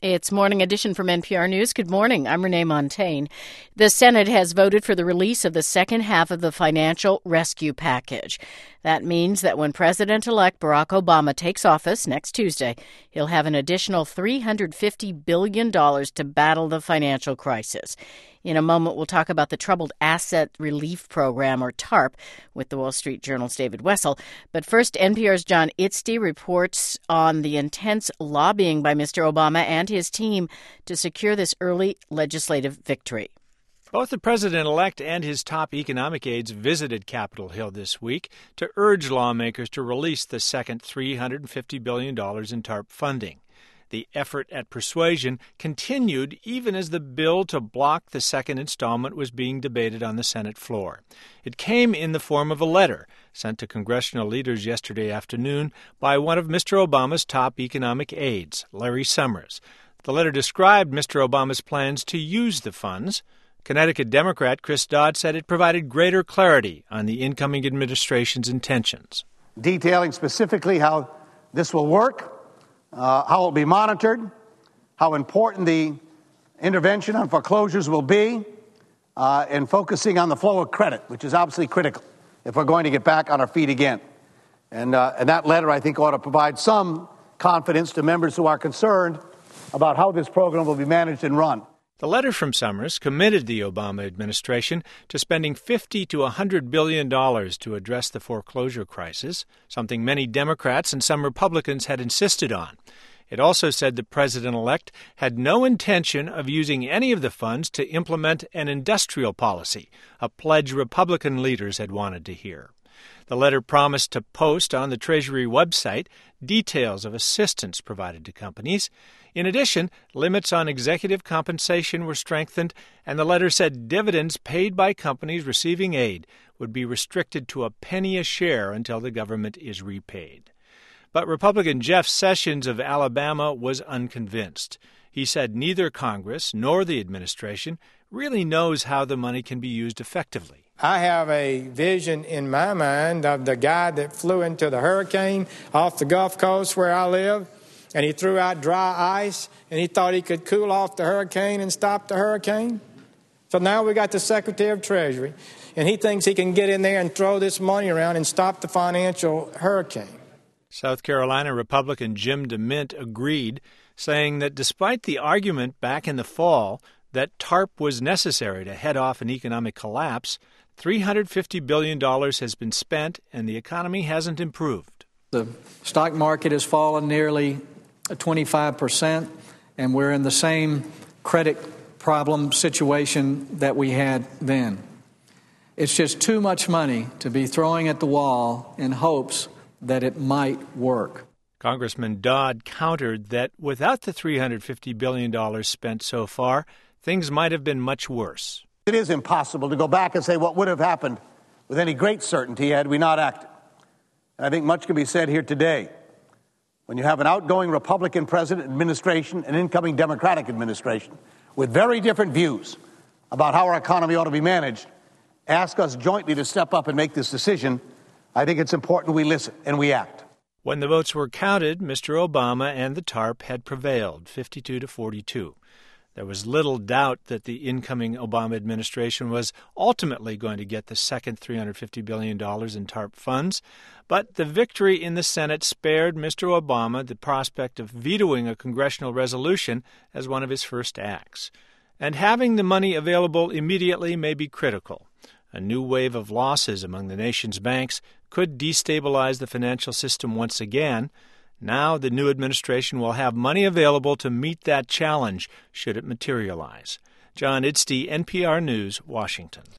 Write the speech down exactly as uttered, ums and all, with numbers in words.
It's Morning Edition from N P R News. Good morning. I'm Renee Montaigne. The Senate has voted for the release of the second half of the financial rescue package. That means that when President-elect Barack Obama takes office next Tuesday, he'll have an additional three hundred fifty billion dollars to battle the financial crisis. In a moment, we'll talk about the Troubled Asset Relief Program, or TARP, with the Wall Street Journal's David Wessel. But first, N P R's John Itzty reports on the intense lobbying by Mister Obama and his team to secure this early legislative victory. Both the president-elect and his top economic aides visited Capitol Hill this week to urge lawmakers to release the second three hundred fifty billion dollars in TARP funding. The effort at persuasion continued even as the bill to block the second installment was being debated on the Senate floor. It came in the form of a letter sent to congressional leaders yesterday afternoon by one of Mister Obama's top economic aides, Larry Summers. The letter described Mister Obama's plans to use the funds. Connecticut Democrat Chris Dodd said it provided greater clarity on the incoming administration's intentions. Detailing specifically how this will work, uh, how it will be monitored, how important the intervention on foreclosures will be, uh, and focusing on the flow of credit, which is obviously critical if we're going to get back on our feet again. And, uh, and that letter, I think, ought to provide some confidence to members who are concerned about how this program will be managed and run. The letter from Summers committed the Obama administration to spending fifty to one hundred billion dollars to address the foreclosure crisis, something many Democrats and some Republicans had insisted on. It also said the president-elect had no intention of using any of the funds to implement an industrial policy, a pledge Republican leaders had wanted to hear. The letter promised to post on the Treasury website details of assistance provided to companies. In addition, limits on executive compensation were strengthened, and the letter said dividends paid by companies receiving aid would be restricted to a penny a share until the government is repaid. But Republican Jeff Sessions of Alabama was unconvinced. He said neither Congress nor the administration really knows how the money can be used effectively. I have a vision in my mind of the guy that flew into the hurricane off the Gulf Coast where I live, and he threw out dry ice, and he thought he could cool off the hurricane and stop the hurricane. So now we got the Secretary of Treasury, and he thinks he can get in there and throw this money around and stop the financial hurricane. South Carolina Republican Jim DeMint agreed, saying that despite the argument back in the fall that TARP was necessary to head off an economic collapse, three hundred fifty billion dollars has been spent and the economy hasn't improved. The stock market has fallen nearly twenty-five percent, and we're in the same credit problem situation that we had then. It's just too much money to be throwing at the wall in hopes that it might work. Congressman Dodd countered that without the three hundred fifty billion dollars spent so far, things might have been much worse. It is impossible to go back and say what would have happened with any great certainty had we not acted. And I think much can be said here today. When you have an outgoing Republican president, administration, and incoming Democratic administration with very different views about how our economy ought to be managed, ask us jointly to step up and make this decision, I think it's important we listen and we act. When the votes were counted, Mister Obama and the TARP had prevailed, fifty-two to forty-two. There was little doubt that the incoming Obama administration was ultimately going to get the second three hundred fifty billion dollars in TARP funds, but the victory in the Senate spared Mister Obama the prospect of vetoing a congressional resolution as one of his first acts. And having the money available immediately may be critical. A new wave of losses among the nation's banks could destabilize the financial system once again. Now the new administration will have money available to meet that challenge should it materialize. John Itzty, N P R News, Washington.